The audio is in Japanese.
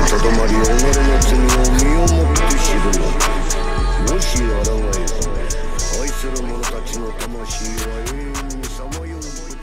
とどまり己の罪を身をもって知るの。もし抗えず愛する者たちの魂は永遠にさまよう。